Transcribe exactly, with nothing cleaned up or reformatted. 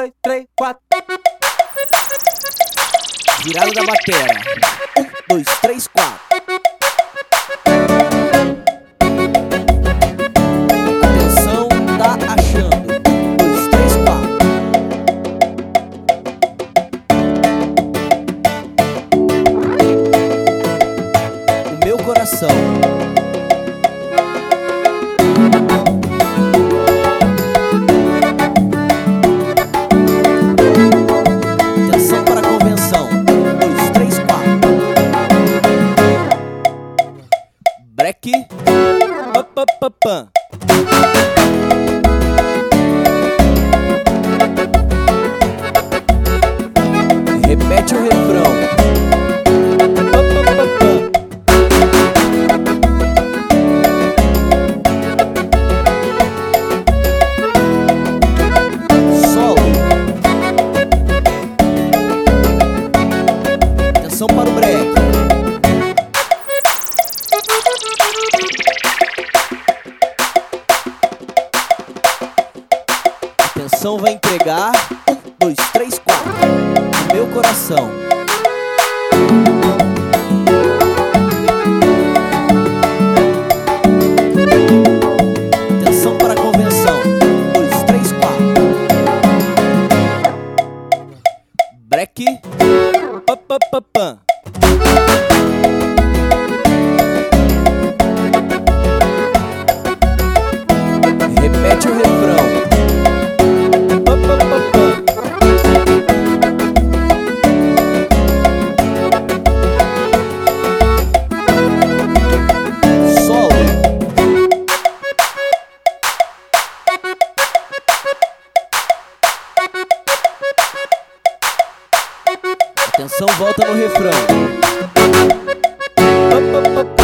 dois, três, quatro. Virada da batera. Um, dois, três, quatro. Atenção, tá achando. Um, dois, três, quatro. O meu coração. Break, pam, pam, pam, pam. Repete o refrão. Pam, pam, pam, pam. Solo. Atenção para o break. Atenção, vai entregar. Um, dois, três, quatro. Meu coração. Atenção para a convenção. Um, dois, três, quatro. Break. Pam, pam, pam, pam. Repete o refrão. Atenção, volta no refrão.